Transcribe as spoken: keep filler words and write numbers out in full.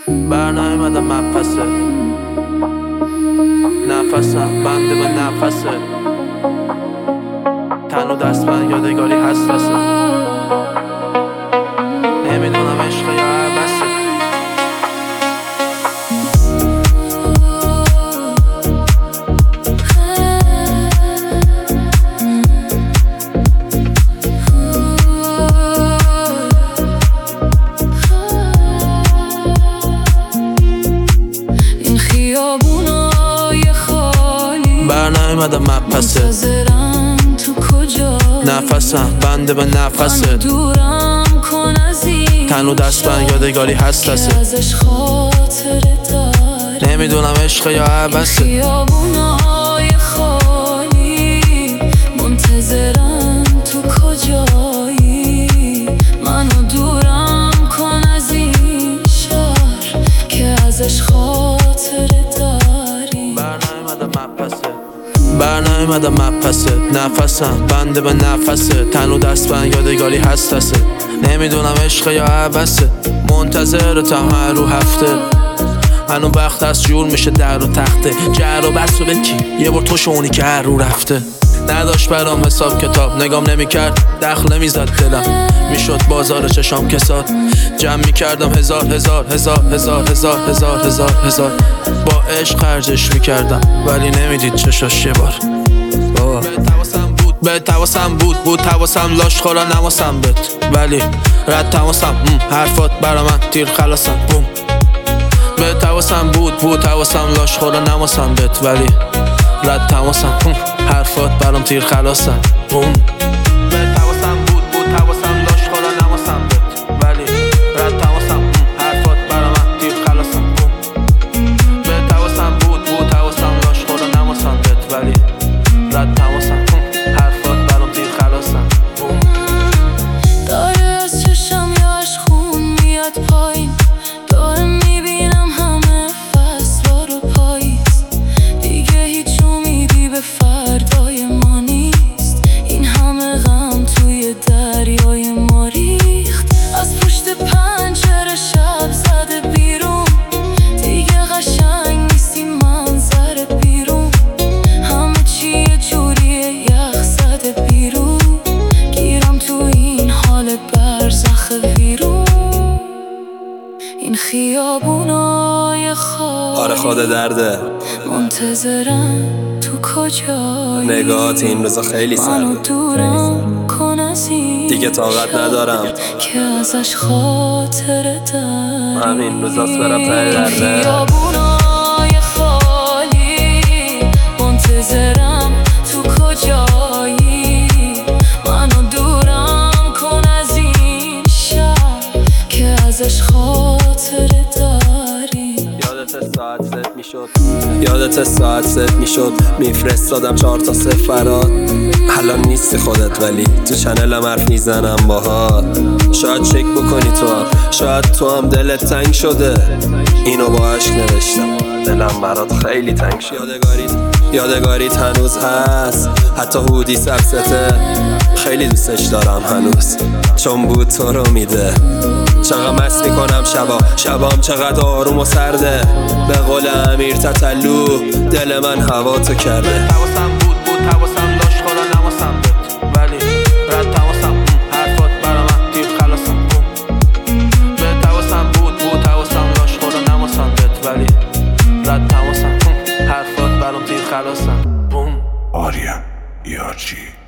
برنایمدم مپسه نفسم بنده به نفسه تن و دست من یادگاری هست رسه نمیدونم عشق یا عبسه برنایمدم مپسه نفسم بنده به نفسه تن و دست من یادگاری هست رسه نمیدونم عشق یا عبسه منتظرم تو کجایی منو دورم کن از این شهر که ازش خاطره داری برنایمدم مپسه برنایمدم مپسه نفسم بنده به نفسه تن و دست من یادگاری هست رسه نمیدونم عشق یا عبسه منتظرتم هر رو هفته هنو وقت از جور میشه در و تخته جر و بس و بکی یه بار تو شونی که هر رو رفته نداشت برام حساب کتاب نگام نمیکرد دخل نمیزد دلم میشد بازار چشام کساد جمع میکردم هزار هزار هزار هزار هزار هزار هزار هزار با عشق خرجش میکردم ولی نمیدید چشاش یه بار به تواسم بود به تواسم بود بود تواسم لاش خورا نواسم بد ولی رد تماسم حرفات برا من تیر خلاصم بوم به تواسم بود بود تواسم لاش خورا نواسم بد ولی رد تماسم حرفات برام تیر خلاصم بوم به تواسم بود بود تواسم لاش خورا نواسم بد ولی رد تماسم حرفات برام تیر خلاصم بوم به تواسم بود بود تواسم لاش خورا نواسم بد ولی رد تماسم حرفات برام تیر خلاصم بوم داره از چشم یاش خون میاد پایین داره میبینم همه فصلا رو پاییز دیگه هیچ امیدی به فردای ما نیست این همه غم توی دریای ما ریخت از پشت پنجره شب زده بیرون دیگه قشنگ نیست این منظر بیرون همه چی یه جوریه یخ زده بیرون گیرم تو این حال برزخ ویرون این خیابونای خواب آره خود درده منتظرم تو کجایی نگاهات این روزا خیلی منو سرده دورم کن از این دیگه طاقت ندارم که ازش خاطره داری همین روزاست برم ته درده خیابونای خالی منتظرم تو کجایی منو دورم کن از این شهر که ازش خاطره داری یادت ساعت ست میشد یادت ساعت ست میشد میفرستادم چهار تا سفرات الان نیستی خودت ولی تو چنلم حرف میزنم باهات شاید چک بکنی تو هم شاید تو هم دلت تنگ شده اینو با عشق نوشتم دلم برات خیلی تنگ شد یادگاریت یادگاریت هنوز هست حتی هودی سبسته خیلی دوستش دارم هنوز چون بود تو رو میده چقدر مست میکنم شبا شبام چقدر آروم و سرده به قول امیر تتلو دل من هوا تو کرده تواسم بود بود تواسم لاش خورا نواسم بد ولی رد تماسم حرفات برا من تیر خلاصم بوم به تواسم بود بود تواسم لاش خورا نواسم بد ولی رد تماسم حرفات برام تیر خلاصم بوم آریا یارچی